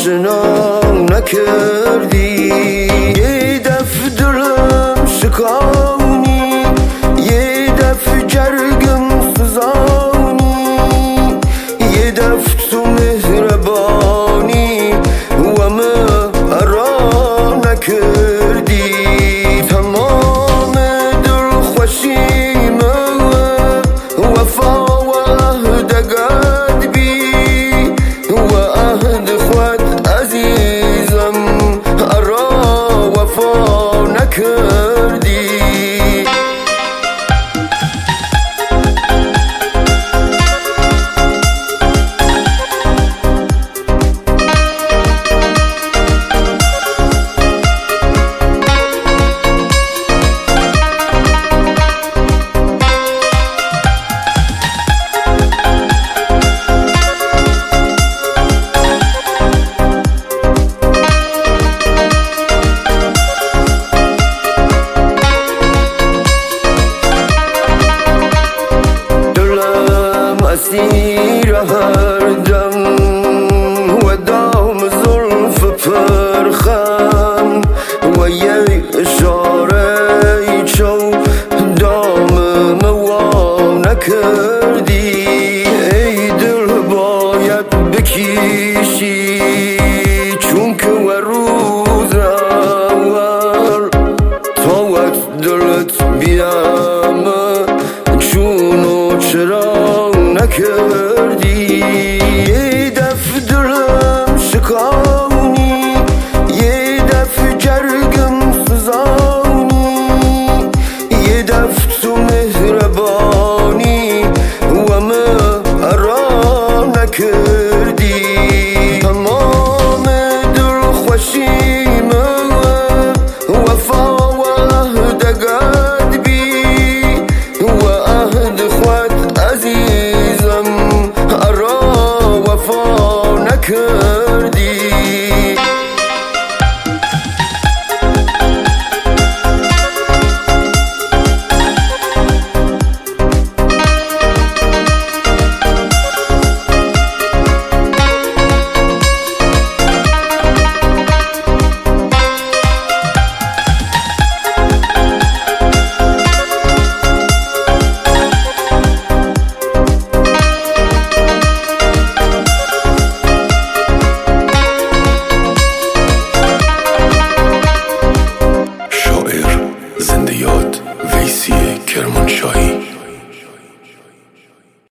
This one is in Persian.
آشنا نکردی. یه دفع دلم شکانی، یه دفع جرگم سوزانی، یه دفع تو مهربانی و مرا نکردی. تمام دل خوشیم وفا و عهد قد بی و عهد خود عزیزم ارا وفا نکردی. اسیر هر دم و دام زلف پرخم و یه اشاره چو دام موا نکردی. ای دل باید بکشی چون که و روز اول تا وقت دلت بیامه چونو چرا نکردی. یه دفع دلم شکانی، یه دفع جرگم سوزانی، یه دفع تو مهربانی و مرا نکردی. تمام دل خوشیم وفا و عهد قد بی و عهد خود عزیزم ارا وفا نکردی.